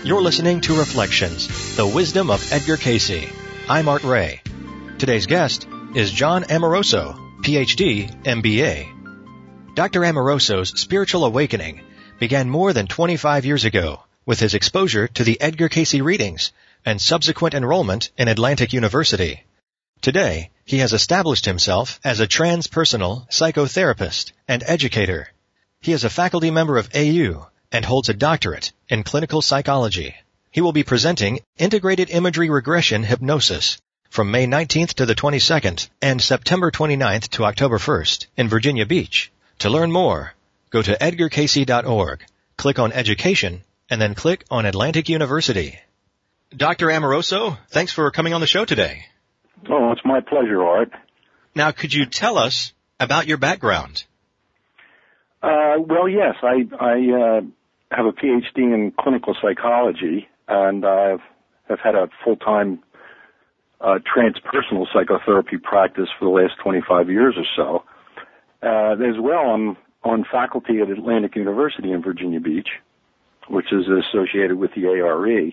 You're listening to Reflections, the wisdom of Edgar Cayce. I'm Art Ray. Today's guest is John Amoroso, PhD, MBA. Dr. Amoroso's spiritual awakening began more than 25 years ago with his exposure to the Edgar Cayce readings and subsequent enrollment in Atlantic University. Today, he has established himself as a transpersonal psychotherapist and educator. He is a faculty member of AU and holds a doctorate in clinical psychology. He will be presenting Integrated Imagery Regression Hypnosis from May 19th to the 22nd and September 29th to October 1st in Virginia Beach. To learn more, go to edgarcayce.org, click on Education, and then click on Atlantic University. Dr. Amoroso, thanks for coming on the show today. Oh, it's my pleasure, Art. Now, could you tell us about your background? Well, yes, I have a PhD in clinical psychology, and I have had a full-time transpersonal psychotherapy practice for the last 25 years or so. As well, I'm on faculty at Atlantic University in Virginia Beach, which is associated with the ARE.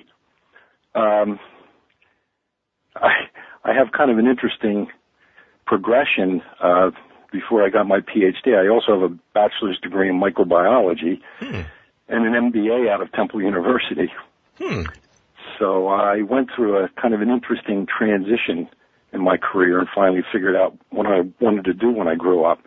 I have kind of an interesting progression. Before I got my PhD, I also have a bachelor's degree in microbiology and an MBA out of Temple University. So I went through a kind of an interesting transition in my career and finally figured out what I wanted to do when I grew up.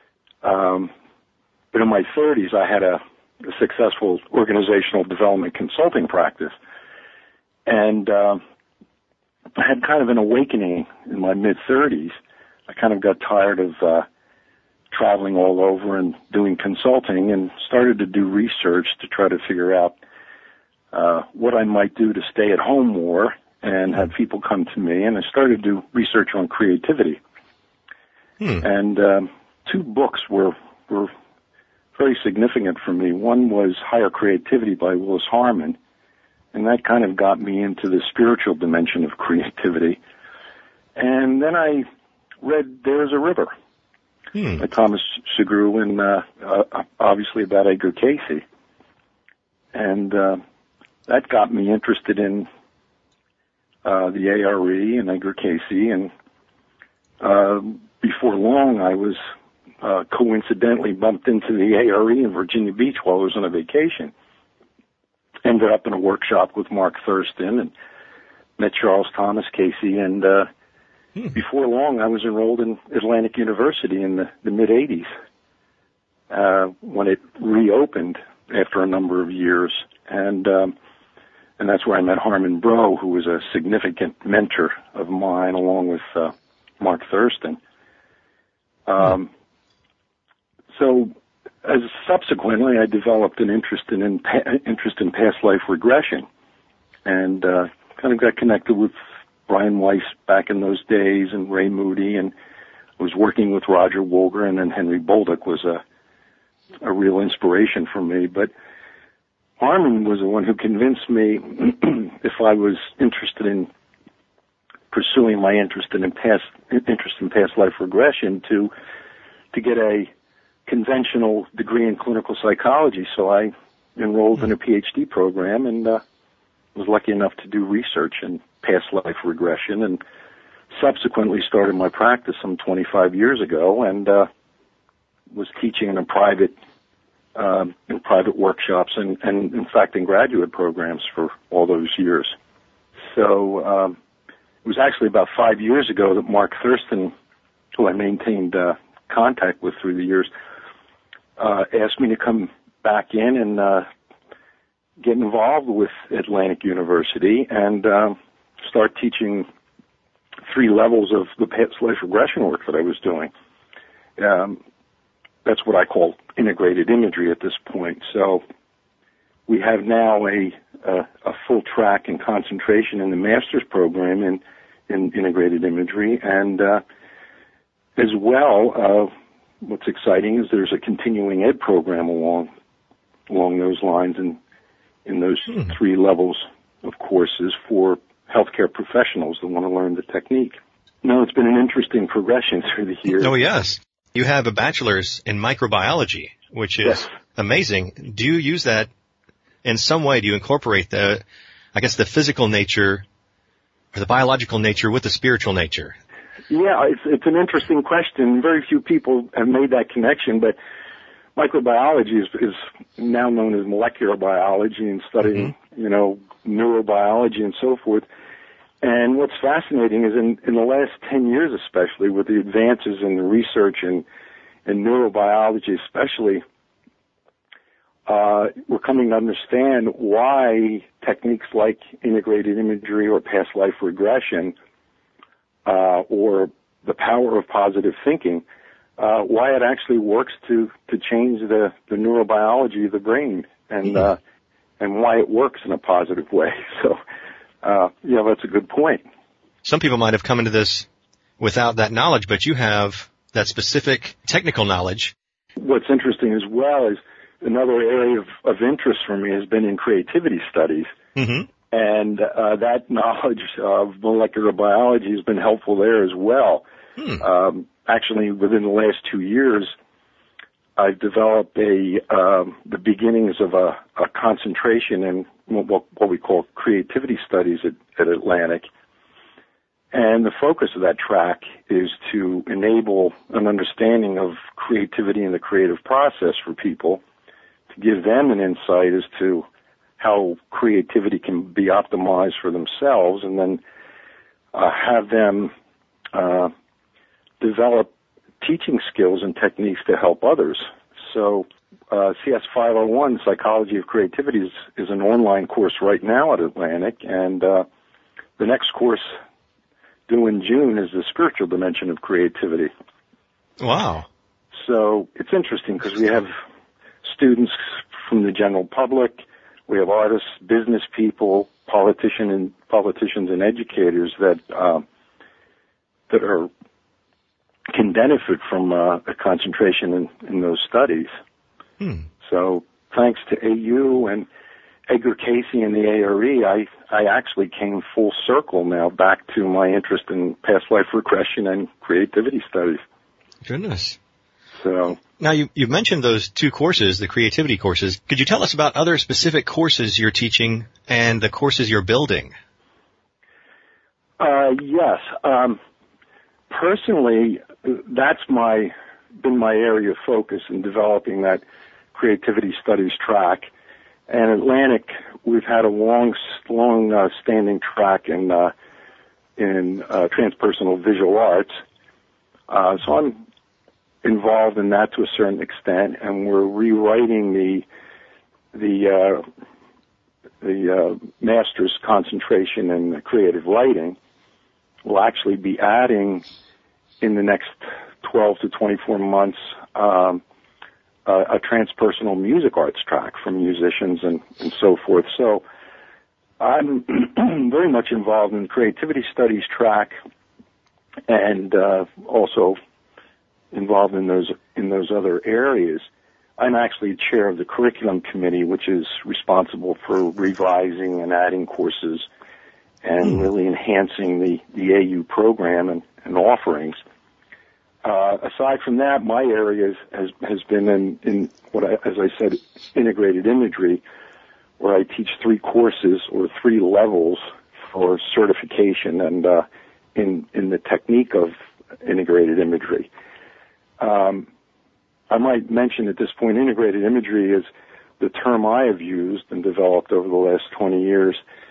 But in my 30s, I had a successful organizational development consulting practice. And I had kind of an awakening in my mid-30s. I kind of got tired of traveling all over and doing consulting and started to do research to try to figure out what I might do to stay at home more and have people come to me. And I started to do research on creativity. And two books were very significant for me. One was Higher Creativity by Willis Harman, and that kind of got me into the spiritual dimension of creativity. And then I read There's a River by Thomas Segru, and obviously about Edgar Cayce. And that got me interested in the ARE and Edgar Cayce. And before long, I was coincidentally bumped into the ARE in Virginia Beach while I was on a vacation. Ended up in a workshop with Mark Thurston and met Charles Thomas Cayce, and before long I was enrolled in Atlantic University in the mid-'80s when it reopened after a number of years, and that's where I met Harmon Brough, who was a significant mentor of mine, along with Mark Thurston. So, as subsequently, I developed an interest in past life regression, and kind of got connected with Brian Weiss back in those days, and Ray Moody, and was working with Roger Wolger, and then Henry Bolduc was a real inspiration for me. But Harmon was the one who convinced me, if I was interested in pursuing my interest in past life regression, to get a conventional degree in clinical psychology. So I enrolled in a PhD program and was lucky enough to do research in past life regression, and subsequently started my practice some 25 years ago, and was teaching in private workshops and in fact in graduate programs for all those years. So it was actually about 5 years ago that Mark Thurston, who I maintained contact with through the years, asked me to come back in and get involved with Atlantic University and start teaching 3 levels of the past life regression work that I was doing. That's what I call integrated imagery at this point. So we have now a full track and concentration in the master's program in integrated imagery, and as well, what's exciting is there's a continuing ed program along those lines and in those 3 levels of courses for healthcare professionals that want to learn the technique. No, it's been an interesting progression through the years. Oh, yes. You have a bachelor's in microbiology, which is amazing. Do you use that in some way, do you incorporate the physical nature or the biological nature with the spiritual nature? Yeah, it's an interesting question. Very few people have made that connection, but microbiology is now known as molecular biology and studying, neurobiology and so forth. And what's fascinating is in the last 10 years especially, with the advances in the research in neurobiology especially, we're coming to understand why techniques like integrated imagery or past life regression or the power of positive thinking, why it actually works to change the neurobiology of the brain and why it works in a positive way. So, that's a good point. Some people might have come into this without that knowledge, but you have that specific technical knowledge. What's interesting as well is another area of interest for me has been in creativity studies. Mm-hmm. And that knowledge of molecular biology has been helpful there as well. Actually, within the last 2 years, I've developed the beginnings of a concentration in what we call creativity studies at Atlantic. And the focus of that track is to enable an understanding of creativity and the creative process for people, to give them an insight as to how creativity can be optimized for themselves, and then have them develop teaching skills and techniques to help others. So CS 501, Psychology of Creativity, is an online course right now at Atlantic, and the next course due in June is the spiritual dimension of creativity. Wow. So it's interesting because we have students from the general public, we have artists, business people, politicians and educators that can benefit from a concentration in those studies. So thanks to AU and Edgar Cayce and the ARE, I actually came full circle now back to my interest in past life regression and creativity studies. Goodness. So now you've mentioned those two courses, the creativity courses. Could you tell us about other specific courses you're teaching and the courses you're building? Yes. Personally, that's been my area of focus in developing that creativity studies track. And Atlantic, we've had a long standing track in transpersonal visual arts. So I'm involved in that to a certain extent, and we're rewriting the master's concentration in creative writing. We'll actually be adding in the next 12 to 24 months a transpersonal music arts track from musicians and so forth. So I'm very much involved in the creativity studies track, and also involved in those other areas. I'm actually chair of the curriculum committee, which is responsible for revising and adding courses and really enhancing the AU program and offerings. Aside from that, my area has been in what as I said, integrated imagery, where I teach 3 courses or 3 levels for certification and in the technique of integrated imagery. I might mention at this point, integrated imagery is the term I have used and developed over the last 20 years.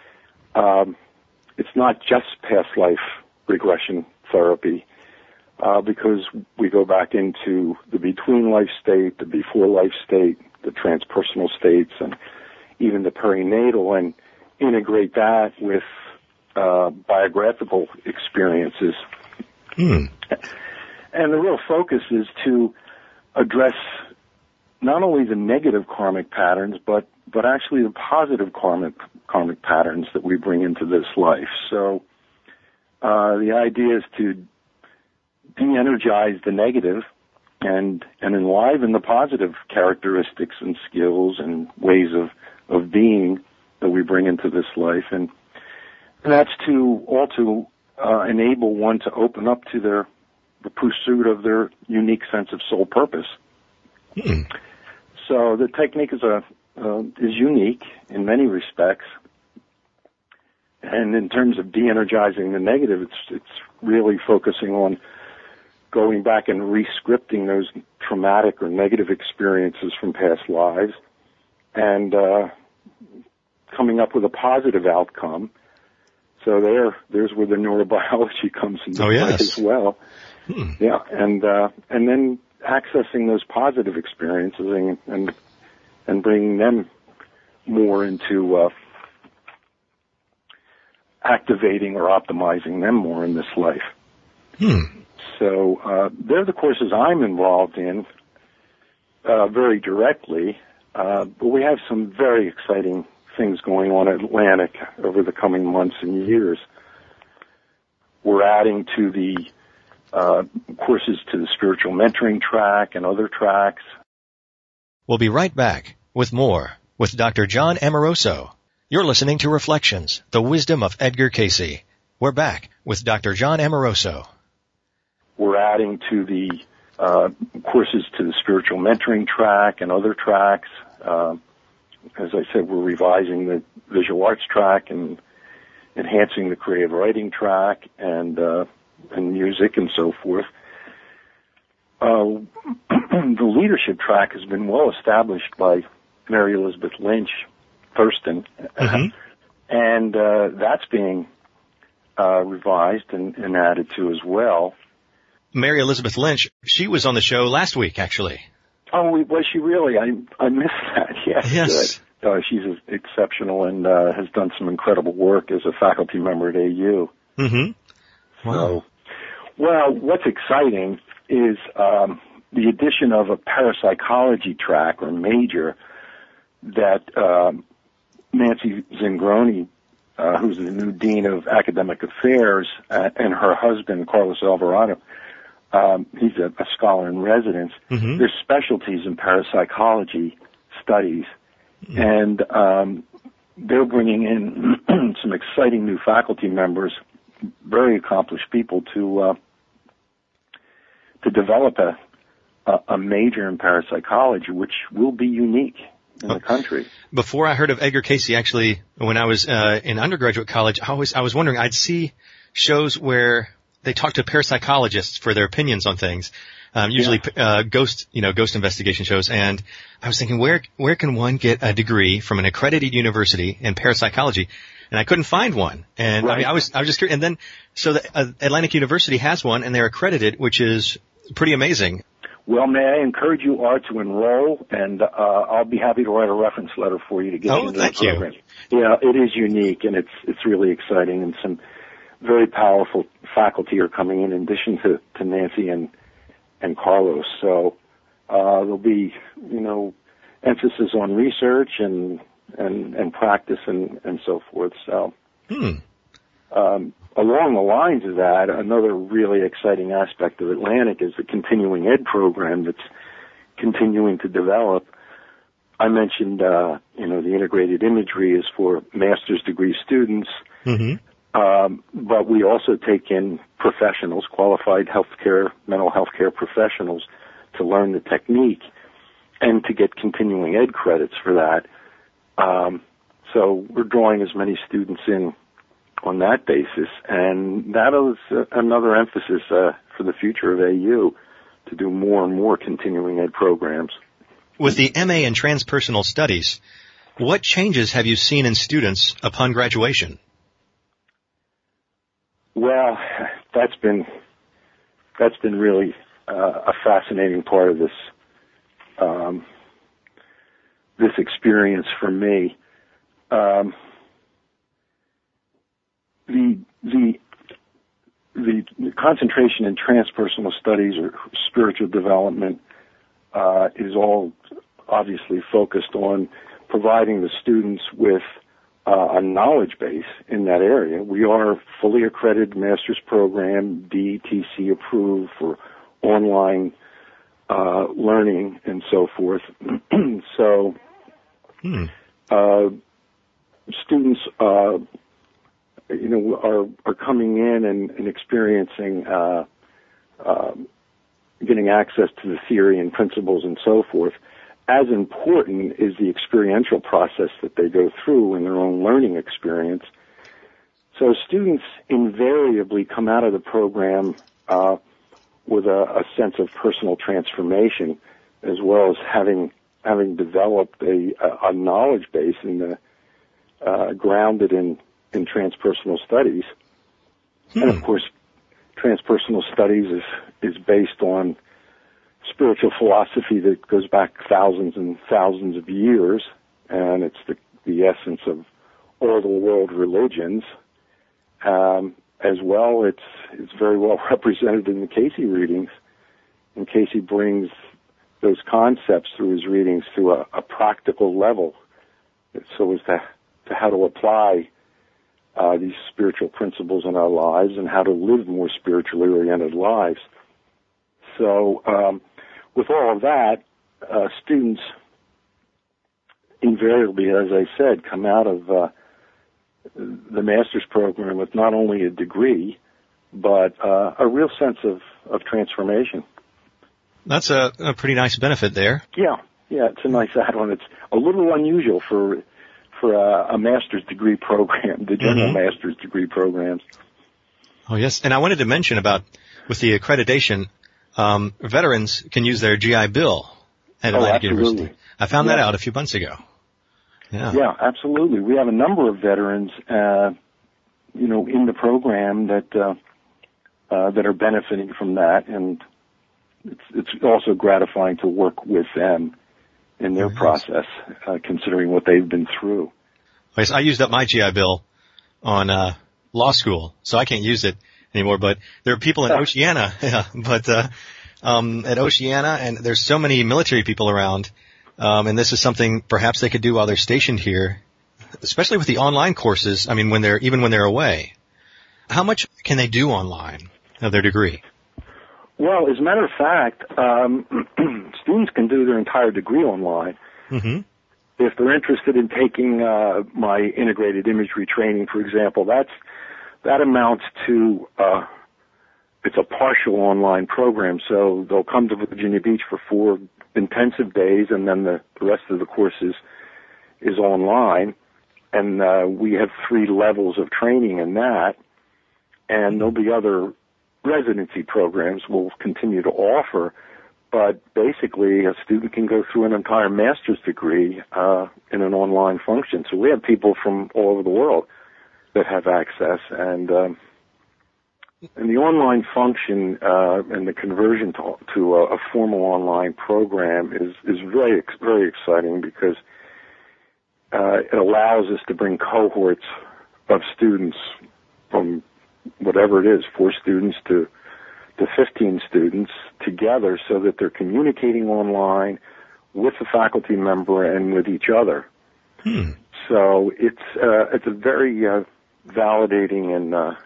It's not just past life regression therapy, because we go back into the between life state, the before life state, the transpersonal states, and even the perinatal, and integrate that with biographical experiences. And the real focus is to address not only the negative karmic patterns, but actually the positive karmic patterns that we bring into this life. So the idea is to de-energize the negative and enliven the positive characteristics and skills and ways of being that we bring into this life. And that's to enable one to open up to the pursuit of their unique sense of soul purpose. So the technique is a is unique in many respects. And in terms of de-energizing the negative, it's really focusing on going back and re-scripting those traumatic or negative experiences from past lives and coming up with a positive outcome. So there's where the neurobiology comes into play as well. Yeah, and then accessing those positive experiences and bringing them more into activating or optimizing them more in this life. So they're the courses I'm involved in very directly, but we have some very exciting things going on at Atlantic over the coming months and years. We're adding to the courses to the spiritual mentoring track and other tracks. We'll be right back with more with Dr. John Amoroso. You're listening to Reflections, the Wisdom of Edgar Cayce. We're back with Dr. John Amoroso. We're adding to the courses to the spiritual mentoring track and other tracks. As I said, we're revising the visual arts track and enhancing the creative writing track and music and so forth. The leadership track has been well established by Mary Elizabeth Lynch, Thurston, and that's being revised and added to as well. Mary Elizabeth Lynch, she was on the show last week, actually. Oh, was she really? I missed that. Yes. Good. She's exceptional and has done some incredible work as a faculty member at AU. Wow. So, well, what's exciting is the addition of a parapsychology track or major that Nancy Zingroni, who's the new Dean of Academic Affairs, and her husband, Carlos Alvarado, he's a scholar in residence. There's specialties in parapsychology studies, and they're bringing in some exciting new faculty members, very accomplished people, to develop a major in parapsychology, which will be unique in the country. Before I heard of Edgar Cayce, actually, when I was in undergraduate college, I was wondering, I'd see shows where they talk to parapsychologists for their opinions on things, usually ghost investigation shows, and I was thinking, where can one get a degree from an accredited university in parapsychology? And I couldn't find one. And right. I mean, I was just curious. And then, so the Atlantic University has one, and they're accredited, which is pretty amazing. Well, may I encourage you, Art, to enroll, and I'll be happy to write a reference letter for you to get you into the program. Yeah, it is unique, and it's really exciting, and some very powerful faculty are coming in addition to Nancy and Carlos. So there'll be, emphasis on research and practice and so forth. So along the lines of that, another really exciting aspect of Atlantic is the continuing ed program that's continuing to develop. I mentioned, the integrated imagery is for master's degree students, but we also take in professionals, qualified mental health care professionals, to learn the technique and to get continuing ed credits for that. So we're drawing as many students in on that basis, and that is another emphasis for the future of AU, to do more and more continuing ed programs. With the MA in Transpersonal Studies, what changes have you seen in students upon graduation? Well, that's been really a fascinating part of this experience for me. The concentration in transpersonal studies or spiritual development is all obviously focused on providing the students with a knowledge base in that area. We are a fully accredited master's program, DETC approved for online learning and so forth. So students are coming in and experiencing getting access to the theory and principles and so forth. as important is the experiential process that they go through in their own learning experience. So students invariably come out of the program with a sense of personal transformation, as well as having developed a knowledge base grounded in transpersonal studies. And of course, transpersonal studies is based on spiritual philosophy that goes back thousands and thousands of years, and it's the essence of all the world religions. As well, it's very well represented in the Casey readings, and Casey brings those concepts through his readings to a practical level, so as to how to apply these spiritual principles in our lives and how to live more spiritually oriented lives. So, with all of that, students invariably, as I said, come out of the master's program with not only a degree, but a real sense of transformation. That's a pretty nice benefit there. Yeah, it's a nice add-on. It's a little unusual for a master's degree program, the general master's degree programs. Oh, yes. And I wanted to mention about, with the accreditation, veterans can use their GI Bill at Atlantic University. I found that out a few months ago. Yeah, absolutely. We have a number of veterans, in the program that are benefiting from that, and it's also gratifying to work with them in their process, considering what they've been through. Yes, I used up my GI Bill on law school, so I can't use it anymore. But there are people in Oceana, at Oceana, and there's so many military people around. And this is something perhaps they could do while they're stationed here, especially with the online courses. I mean, when they're away. How much can they do online of their degree? Well, as a matter of fact, students can do their entire degree online. Mm-hmm. If they're interested in taking my integrated imagery training, for example, that amounts to it's a partial online program. So they'll come to Virginia Beach for 4 intensive days, and then the rest of the course is online. And we have 3 levels of training in that, and there'll be other residency programs we'll continue to offer. But basically, a student can go through an entire master's degree in an online function. So we have people from all over the world that have access, and the online function and the conversion to a formal online program is very, very exciting, because it allows us to bring cohorts of students from whatever it is, 4 students to 15 students together, so that they're communicating online with the faculty member and with each other. So it's a very validating and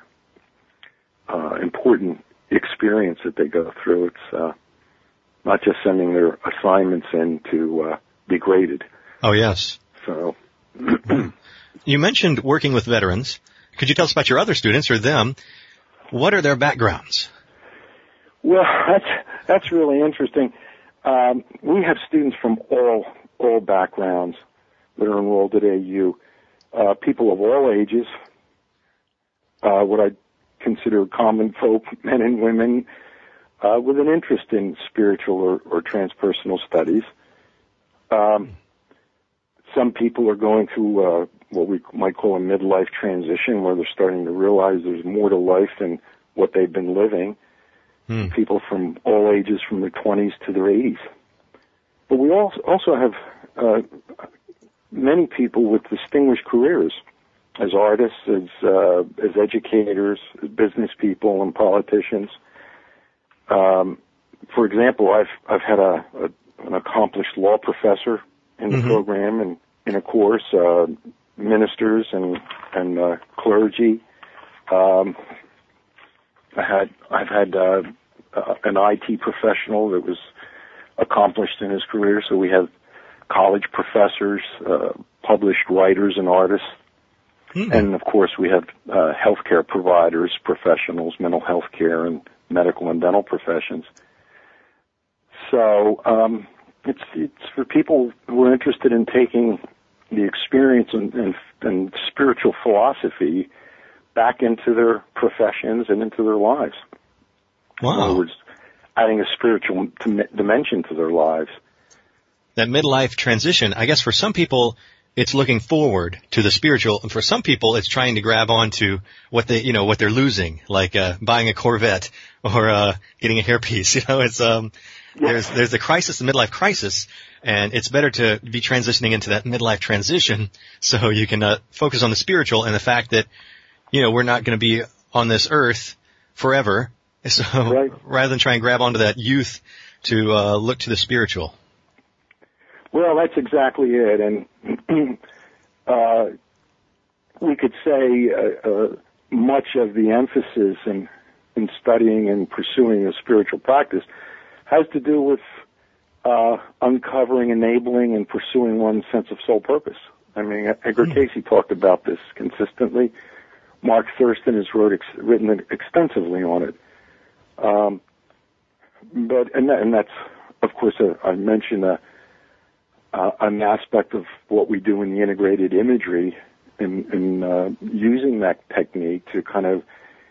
important experience that they go through. It's not just sending their assignments in to be graded. Oh, yes. So you mentioned working with veterans. Could you tell us about your other students, or them? What are their backgrounds? Well, that's really interesting. We have students from all backgrounds that are enrolled at AU. People of all ages, what I consider common folk, men and women, with an interest in spiritual or transpersonal studies. Some people are going through what we might call a midlife transition, where they're starting to realize there's more to life than what they've been living. People from all ages, from their 20s to their 80s. But we also have many people with distinguished careers as artists, as educators, as business people, and politicians. For example, I've had an accomplished law professor in the program, and in a course, ministers and clergy. I've had an IT professional that was accomplished in his career. So we have college professors, published writers and artists. And of course we have healthcare providers, professionals, mental health care and medical and dental professions. So it's for people who are interested in taking the experience and spiritual philosophy back into their professions and into their lives. Wow. In other words, adding a spiritual dimension to their lives. That midlife transition, I guess for some people, it's looking forward to the spiritual, and for some people, it's trying to grab onto what they're losing, like buying a Corvette or getting a hairpiece. There's the crisis, the midlife crisis, and it's better to be transitioning into that midlife transition so you can focus on the spiritual and the fact that we're not going to be on this earth forever. So right. Rather than try and grab onto that youth, to look to the spiritual. Well, that's exactly it, and we could say much of the emphasis in studying and pursuing a spiritual practice has to do with uncovering, enabling, and pursuing one's sense of soul purpose. I mean, Edgar Cayce talked about this consistently. Mark Thurston has written extensively on it. And that's, of course, I mentioned an aspect of what we do in the integrated imagery in using that technique to kind of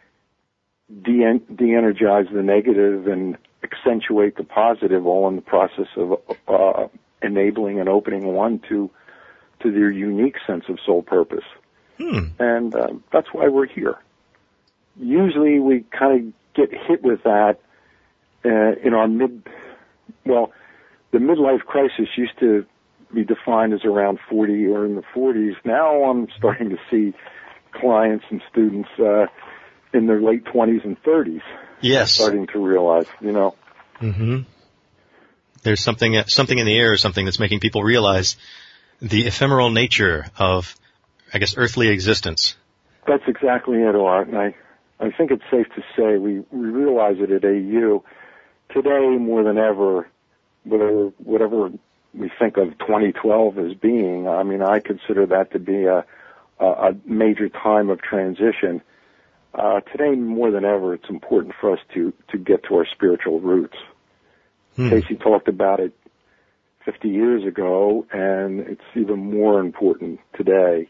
de-energize the negative and accentuate the positive, all in the process of enabling and opening one to their unique sense of soul purpose. And that's why we're here. Usually we kind of get hit with that in our the midlife crisis used to be defined as around 40 or in the 40s. Now I'm starting to see clients and students in their late 20s and 30s. Yes. Starting to realize, Mm-hmm. There's something in the air, something that's making people realize the ephemeral nature of, I guess, earthly existence. That's exactly it, Art. And I think it's safe to say we realize it at AU today more than ever. Whatever we think of 2012 as being, I mean, I consider that to be a major time of transition. Today, more than ever, it's important for us to get to our spiritual roots. Casey talked about it 50 years ago, and it's even more important today.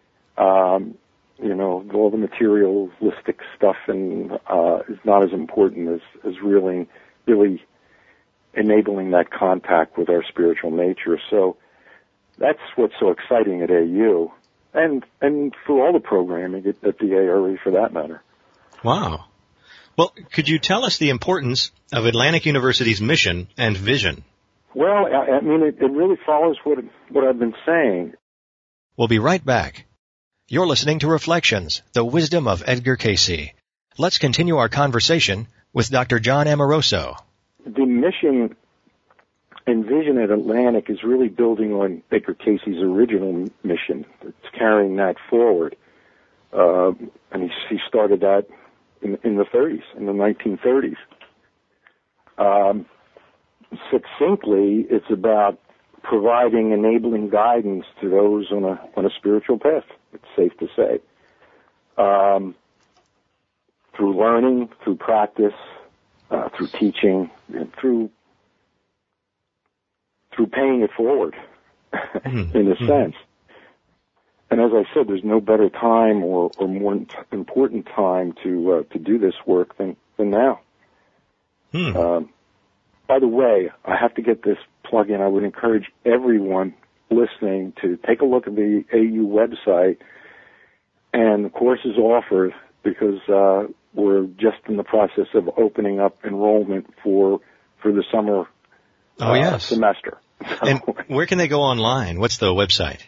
All the materialistic stuff is not as important as really enabling that contact with our spiritual nature. So that's what's so exciting at AU, and for all the programming at the ARE for that matter. Wow. Well, could you tell us the importance of Atlantic University's mission and vision? Well, I mean, it really follows what I've been saying. We'll be right back. You're listening to Reflections, the Wisdom of Edgar Cayce. Let's continue our conversation with Dr. John Amoroso. The mission and vision at Atlantic is really building on Edgar Cayce's original mission. It's carrying that forward. And he started that in the 30s, in the 1930s. Succinctly, it's about providing enabling guidance to those on a spiritual path, it's safe to say. Through learning, through practice, through teaching, and through paying it forward, in a sense. And as I said, there's no better time or more important time to do this work than now. By the way, I have to get this plug in. I would encourage everyone listening to take a look at the AU website and the courses offered, because we're just in the process of opening up enrollment for the summer semester. And where can they go online? What's the website?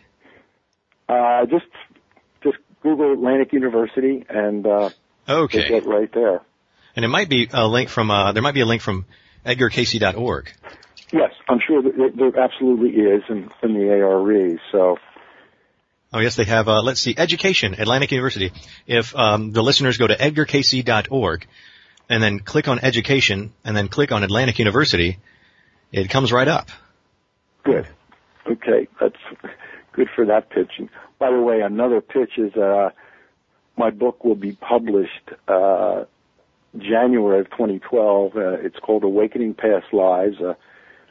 Just Google Atlantic University and they get right there. And it might be a link from there might be a link from EdgarCayce.org. Yes, I'm sure there absolutely is in the ARE. So. Oh yes, they have. Let's see, Education, Atlantic University. If the listeners go to EdgarCayce.org and then click on Education and then click on Atlantic University, it comes right up. Good. Okay, that's good for that pitch. And by the way, another pitch is my book will be published January of 2012. It's called Awakening Past Lives, a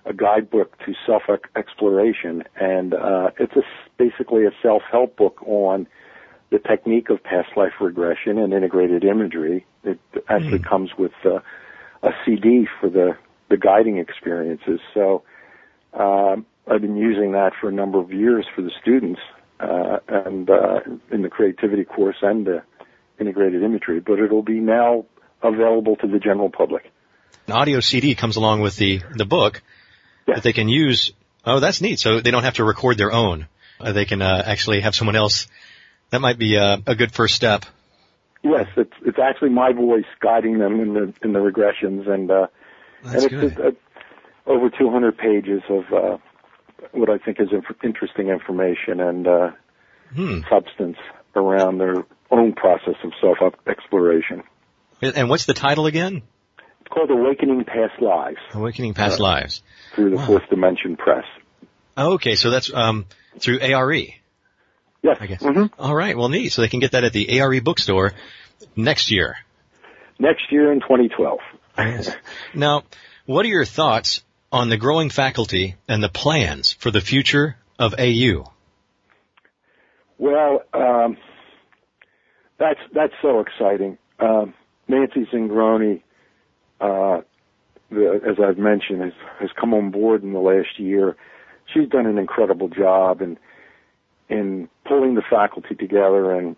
a guidebook to self-exploration, and it's basically a self-help book on the technique of past life regression and integrated imagery. It actually comes with a CD for the guiding experiences. So I've been using that for a number of years for the students, and in the creativity course and the integrated imagery, but it'll be now available to the general public. An audio CD comes along with the book that they can use. Oh, that's neat. So they don't have to record their own. They can actually have someone else. That might be a good first step. Yes, it's actually my voice guiding them in the regressions, and it's over 200 pages of what I think is interesting information and substance around their own process of self-exploration. And what's the title again? It's called Awakening Past Lives. Awakening Past Lives. Through the Fourth Dimension Press. Okay, so that's through ARE. Yes. I guess. Mm-hmm. All right, well, neat. So they can get that at the ARE bookstore next year. Next year in 2012. Yes. Now, what are your thoughts on the growing faculty and the plans for the future of AU? Well, that's so exciting. Nancy Zingroni, as I've mentioned, has come on board in the last year. She's done an incredible job in pulling the faculty together and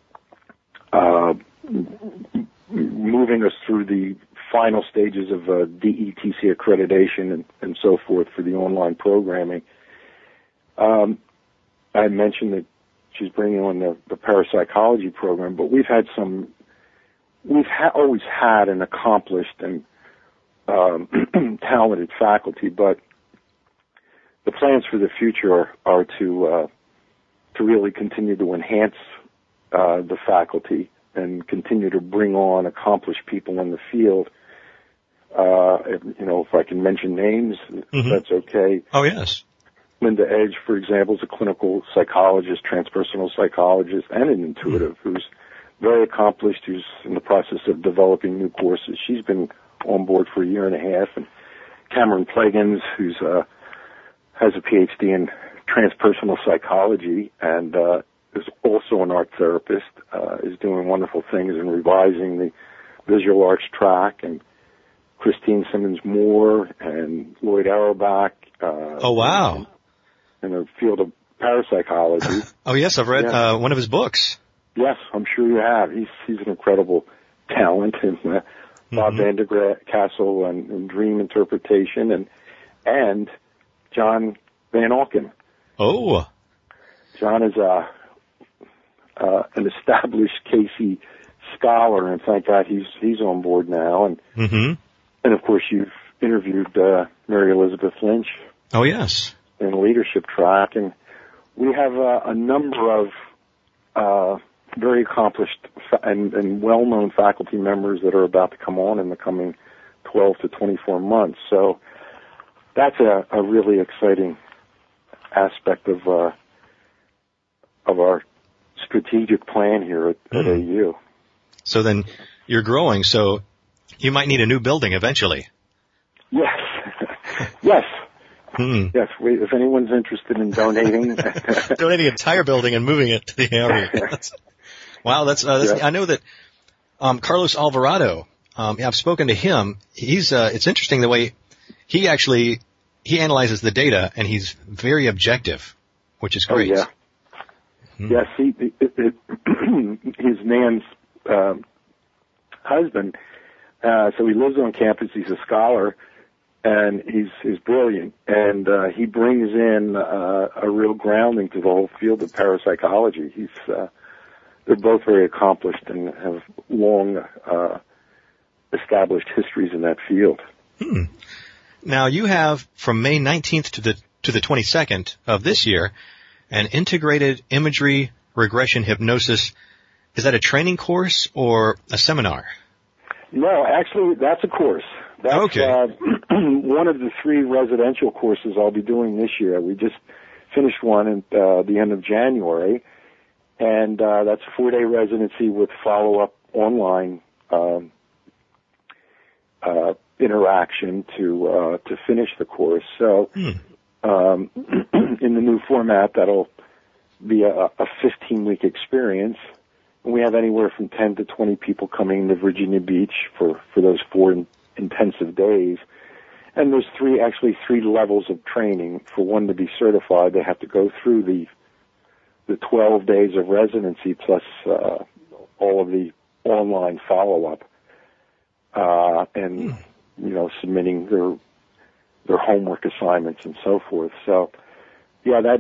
moving us through the final stages of DETC accreditation and so forth for the online programming. I mentioned that she's bringing on the parapsychology program, but we've always had an accomplished and talented faculty, but the plans for the future are to really continue to enhance the faculty and continue to bring on accomplished people in the field. If I can mention names, that's okay. Oh, yes. Linda Edge, for example, is a clinical psychologist, transpersonal psychologist, and an intuitive who's very accomplished, who's in the process of developing new courses. She's been on board for a year and a half. And Cameron Plagans, who's has a PhD in transpersonal psychology and is also an art therapist, is doing wonderful things in revising the visual arts track. And Christine Simmons-Moore and Lloyd Auerbach. Oh, wow. In the field of parapsychology. Oh, yes, I've read one of his books. Yes, I'm sure you have. He's an incredible talent. And Bob Vandercastle and dream interpretation, and John Van Auken. Oh. John is an established Casey scholar, and thank God he's on board now. And of course you've interviewed Mary Elizabeth Lynch. Oh, yes. In leadership track, and we have a number of very accomplished and well-known faculty members that are about to come on in the coming 12 to 24 months. So that's a really exciting aspect of our strategic plan here at AU. So then you're growing, so you might need a new building eventually. Yes. Yes. Yes, if anyone's interested in donating. Donating an entire building and moving it to the area. Wow, that's I know that Carlos Alvarado, I've spoken to him. It's interesting the way he analyzes the data, and he's very objective, which is great. Oh, yeah. Yes, his Nan's husband, so he lives on campus, he's a scholar, and he's brilliant, and he brings in a real grounding to the whole field of parapsychology. They're both very accomplished and have long established histories in that field. Now you have from May 19th to the 22nd of this year an integrated imagery regression hypnosis. Is that a training course or a seminar? No, actually, that's a course. That's one of the 3 residential courses I'll be doing this year. We just finished one at the end of January, and that's a 4-day residency with follow-up online interaction to finish the course. So in the new format, that'll be a 15-week experience. And we have anywhere from 10 to 20 people coming to Virginia Beach for those 4 intensive days. And there's three levels of training. For one to be certified, they have to go through the 12 days of residency plus all of the online follow-up, and submitting their homework assignments and so forth. So, yeah, that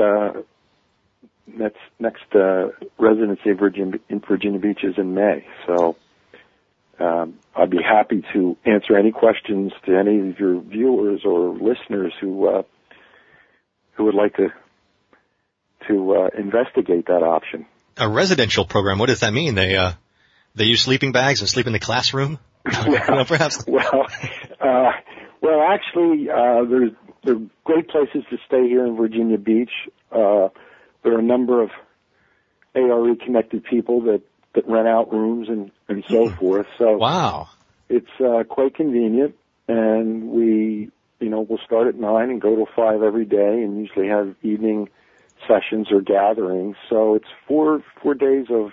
next residency in Virginia Beach is in May. So I'd be happy to answer any questions to any of your viewers or listeners who would like to investigate that option. A residential program, what does that mean? They use sleeping bags and sleep in the classroom? Perhaps. Well, actually, there are great places to stay here in Virginia Beach. There are a number of ARE-connected people that rent out rooms and so forth. So wow, it's quite convenient, and we'll start at 9 and go till 5 every day, and usually have evening sessions or gatherings. So it's 4 days of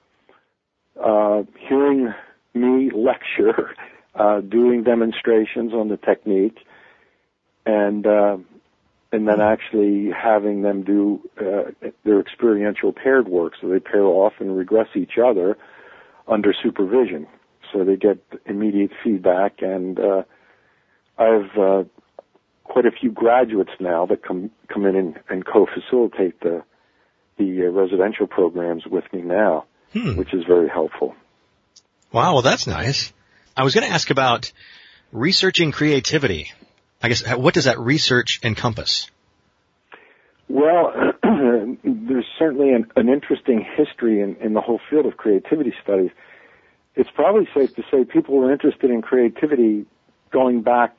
hearing me lecture, doing demonstrations on the technique, and then actually having them do their experiential paired work. So they pair off and regress each other under supervision. So they get immediate feedback, and I have quite a few graduates now that come in and co-facilitate the residential programs with me now, which is very helpful. Wow, well, that's nice. I was going to ask about researching creativity. I guess, what does that research encompass? Well, there's certainly an interesting history in the whole field of creativity studies. It's probably safe to say people were interested in creativity going back,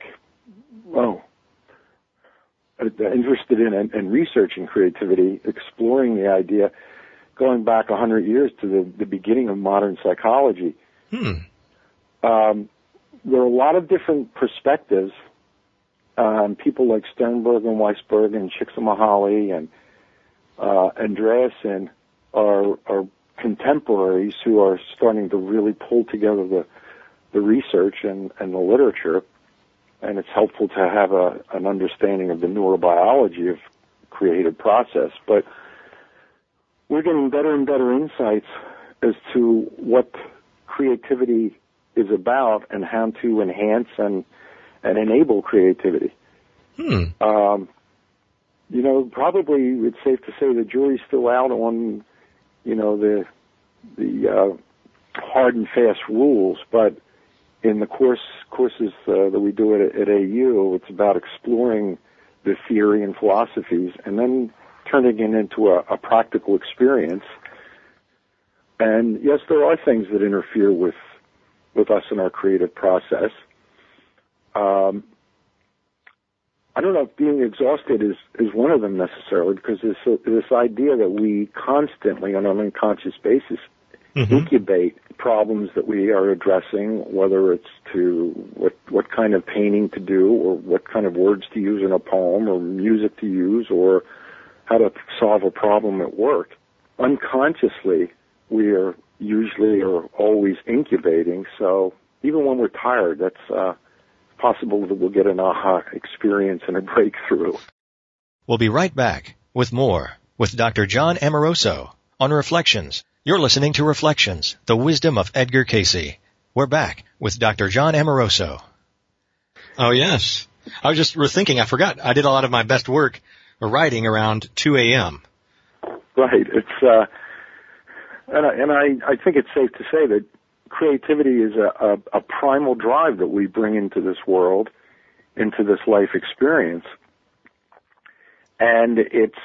interested in researching creativity, exploring the idea, going back 100 years to the beginning of modern psychology. There are a lot of different perspectives. People like Sternberg and Weisberg and Csikszentmihalyi and Andreasen are contemporaries who are starting to really pull together the research and the literature, and it's helpful to have an understanding of the neurobiology of creative process. But we're getting better and better insights as to what creativity is about and how to enhance and enable creativity. Probably it's safe to say the jury's still out on, the hard and fast rules, but in the courses that we do at AU, it's about exploring the theory and philosophies and then turning it into a practical experience. And yes, there are things that interfere with us in our creative process. I don't know if being exhausted is one of them necessarily, because this idea that we constantly, on an unconscious basis, incubate problems that we are addressing, whether it's to what kind of painting to do, or what kind of words to use in a poem, or music to use, or how to solve a problem at work. Unconsciously, we are usually or always incubating. So even when we're tired, that's possible that we'll get an aha experience and a breakthrough. We'll be right back with more with Dr. John Amoroso on Reflections. You're listening to Reflections, the wisdom of Edgar Cayce. We're back with Dr. John Amoroso. Oh, yes. I was just thinking, I forgot. I did a lot of my best work writing around 2 a.m. Right. It's and I think it's safe to say that creativity is a primal drive that we bring into this world, into this life experience, and it's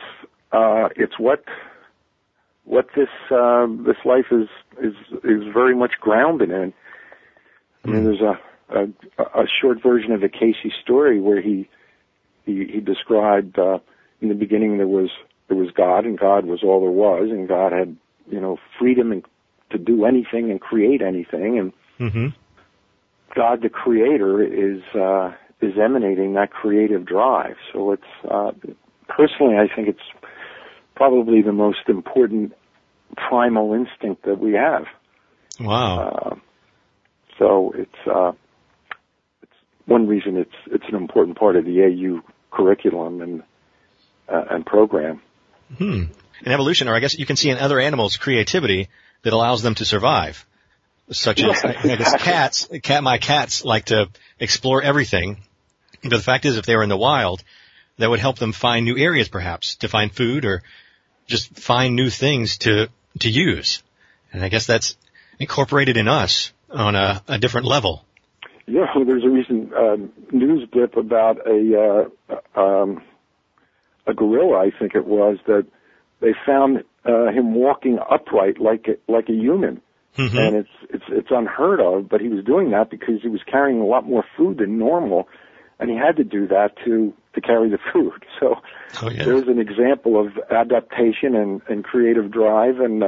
what this life is very much grounded in. I mean, there's a short version of the Cayce story where he described in the beginning there was God, and God was all there was, and God had freedom to do anything and create anything, and God, the Creator, is emanating that creative drive. So it's personally, I think it's probably the most important primal instinct that we have. Wow. So it's one reason it's an important part of the AU curriculum and program. In evolution, or I guess you can see in other animals creativity that allows them to survive, such as I guess my cats like to explore everything. But the fact is, if they were in the wild, that would help them find new areas, perhaps to find food or just find new things to use. And I guess that's incorporated in us on a different level. Yeah, there's a recent news blip about a gorilla, I think it was, that they found him walking upright like a human. Mm-hmm. And it's unheard of, but he was doing that because he was carrying a lot more food than normal, and he had to do that to carry the food. So there's an example of adaptation and creative drive and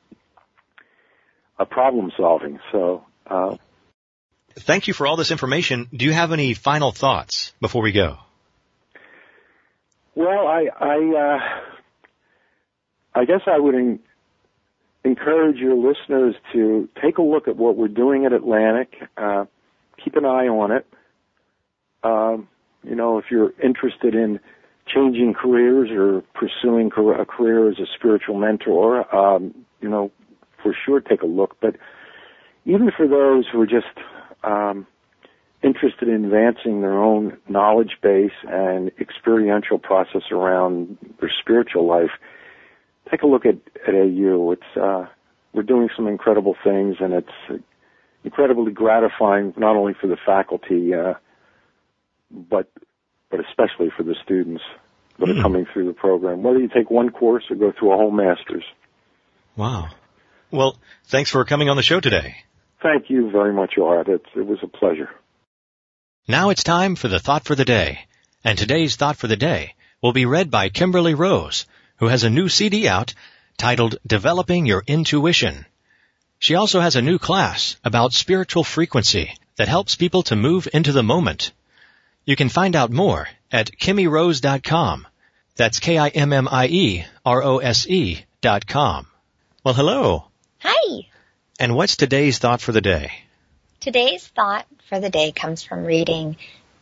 problem solving. So thank you for all this information. Do you have any final thoughts before we go? Well, I guess I would encourage your listeners to take a look at what we're doing at Atlantic. Keep an eye on it. If you're interested in changing careers or pursuing a career as a spiritual mentor, for sure take a look. But even for those who are just interested in advancing their own knowledge base and experiential process around their spiritual life, take a look at AU. We're doing some incredible things, and it's incredibly gratifying not only for the faculty, but especially for the students that are coming through the program, whether you take one course or go through a whole master's. Wow. Well, thanks for coming on the show today. Thank you very much, Art. It was a pleasure. Now it's time for the Thought for the Day. And today's Thought for the Day will be read by Kimberly Rose, who has a new CD out titled Developing Your Intuition. She also has a new class about spiritual frequency that helps people to move into the moment. You can find out more at KimmieRose.com. That's KIMMIEROSE.com. Well, hello. Hi. And what's today's Thought for the Day? Today's Thought for the Day comes from reading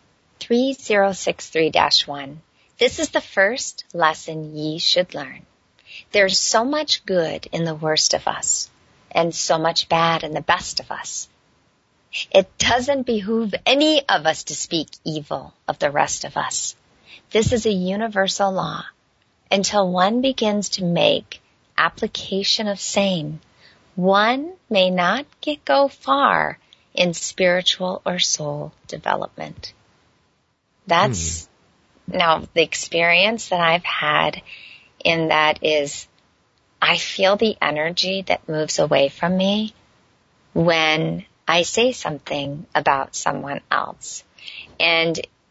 3063-1. This is the first lesson ye should learn. There's so much good in the worst of us, and so much bad in the best of us. It doesn't behoove any of us to speak evil of the rest of us. This is a universal law. Until one begins to make application of same, one may not go far in spiritual or soul development. That's now the experience that I've had in that is I feel the energy that moves away from me when I say something about someone else. And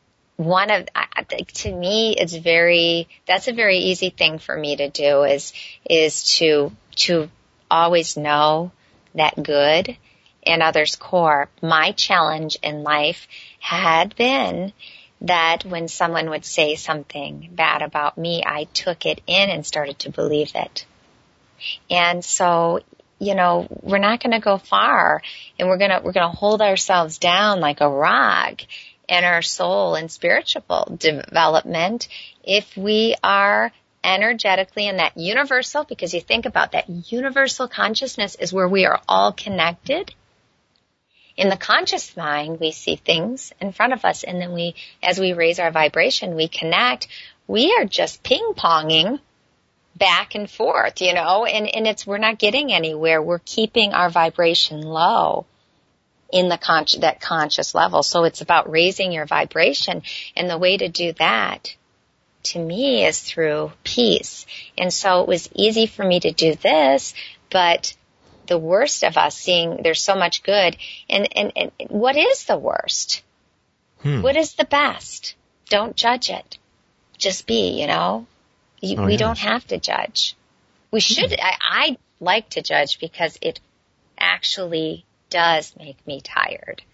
to me, that's a very easy thing for me to do is to always know that good in others' core. My challenge in life had been that when someone would say something bad about me, I took it in and started to believe it. And so, we're not going to go far, and we're going to hold ourselves down like a rock in our soul and spiritual development if we are energetically in that universal, because you think about that universal consciousness is where we are all connected. In the conscious mind, we see things in front of us, and then as we raise our vibration, we connect. We are just ping-ponging back and forth, and we're not getting anywhere. We're keeping our vibration low in that conscious level. So it's about raising your vibration, and the way to do that, to me, is through peace. And so it was easy for me to do this, but the worst of us, seeing there's so much good, and what is the worst? What is the best? Don't judge it. Just be, we don't have to judge. We should. I like to judge because it actually does make me tired.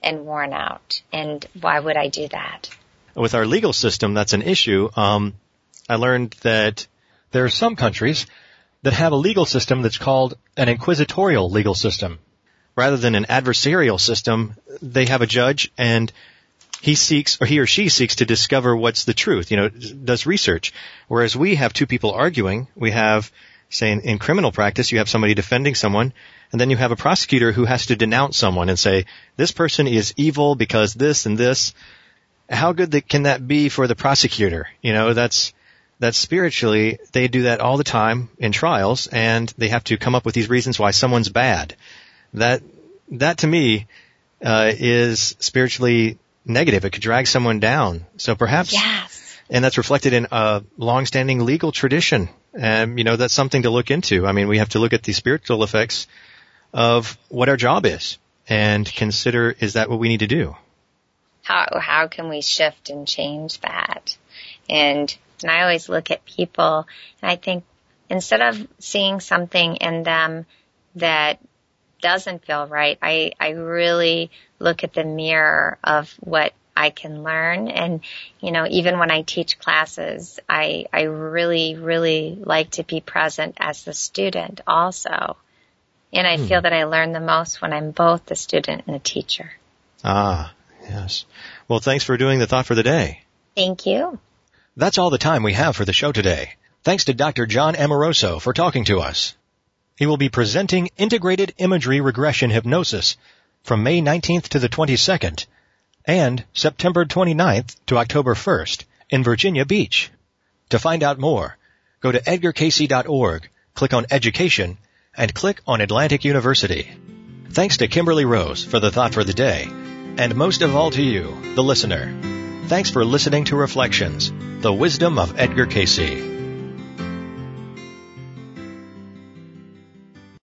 and worn out. And why would I do that? With our legal system, that's an issue. I learned that there are some countries that have a legal system that's called an inquisitorial legal system. Rather than an adversarial system, they have a judge and he or she seeks to discover what's the truth, does research. Whereas we have two people arguing. We have, say, in criminal practice, you have somebody defending someone, and then you have a prosecutor who has to denounce someone and say, this person is evil because this and this. How good can that be for the prosecutor? That's spiritually, they do that all the time in trials, and they have to come up with these reasons why someone's bad. That to me, is spiritually negative. It could drag someone down. So perhaps, yes. And that's reflected in a long-standing legal tradition. And, that's something to look into. I mean, we have to look at the spiritual effects of what our job is and consider, is that what we need to do? How can we shift and change that? And I always look at people and I think instead of seeing something in them that doesn't feel right, I really look at the mirror of what I can learn. And, even when I teach classes, I really, really like to be present as the student also. And I feel that I learn the most when I'm both the student and the teacher. Ah, yes. Well, thanks for doing the Thought for the Day. Thank you. That's all the time we have for the show today. Thanks to Dr. John Amoroso for talking to us. He will be presenting Integrated Imagery Regression Hypnosis from May 19th to the 22nd and September 29th to October 1st in Virginia Beach. To find out more, go to edgarcayce.org, click on Education, and click on Atlantic University. Thanks to Kimberly Rose for the Thought for the Day, and most of all to you, the listener. Thanks for listening to Reflections, the Wisdom of Edgar Cayce.